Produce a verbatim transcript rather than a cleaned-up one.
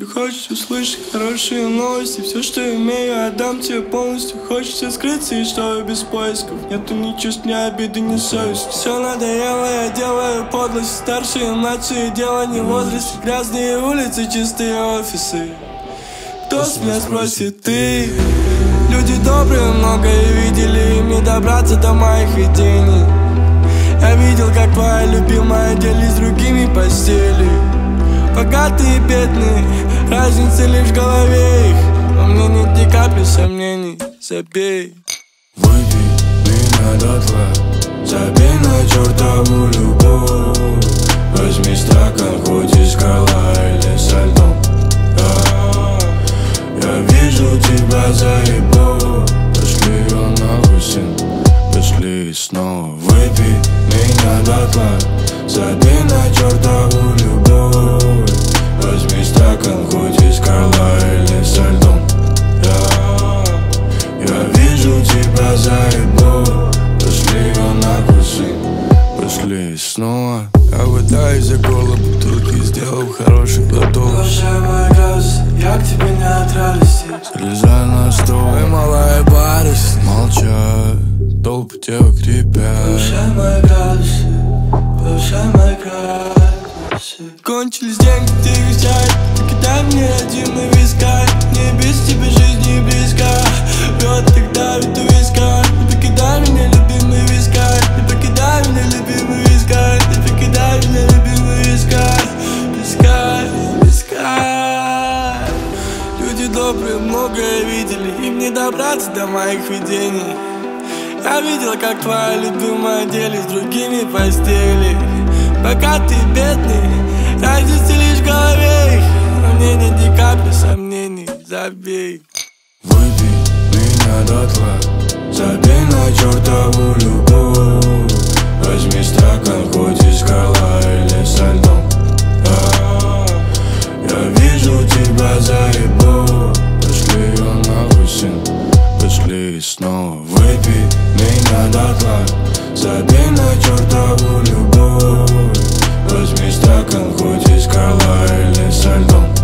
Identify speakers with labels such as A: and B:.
A: Если хочешь услышать хорошие новости, все, что имею, отдам тебе полностью. Хочется скрыться и что без поисков. Нету ни чувств, ни обиды, ни совести. Все надоело, я делаю подлость. Старшие, младшие, дело не в возрасте. Грязные улицы, чистые офисы. Кто с меня спросит, ты? Люди добрые многое видели, им не добраться до моих видений. Я видел, как твоя любимая делит с другими постели. Богатые и бедные, разница лишь в голове их. Во мне нет ни капли сомнений, забей.
B: Выпей меня дотла, забей на чертову любовь. Возьми стакан, хоть из скала или со льдом. Я, я вижу тебя заебу. Пошли ее нахуй, сын, пошли снова. Выпей меня дотла, забей на чертову любовь. Возьми стакан, хоть из скала или со льдом. Я, я вижу тебя заебу. Пошли ее нахуй, сын, пошли снова.
A: Я пытаюсь за горло бутылки, сделал хороший глоток.
C: Глушай мой газ, я к тебе не от радости.
B: Слезай на стол,
A: Ой, малая барышня,
B: молчат, толпы девок ребят.
C: Глушай мои градусы, глушай мои градусы.
A: кончились деньги, ты вещай. Покидай мне один и вискай. Не без тебя жизнь не близка. Рот так давит у виска. Не покидай меня, любимый вискай. Не покидай меня, любимый вискай. Не покидай меня, любимый вискай. Вискай, вискай. Люди добрые многое видели, им не добраться до моих видений. Я видел, как твоя любимая делит с другими постели. Богатые и бедные, разница лишь в голове их. Но мне нет ни капли сомнений, забей.
B: Выпей меня дотла, забей на чертову любовь. Возьми стакан, хоть из скала или со льдом. Я, я вижу тебя заебу. Пошли ее нахуй, сын, пошли снова. Выпей меня дотла, забей на чертову любовь. Возьми стакан, хоть из скала или со льдом.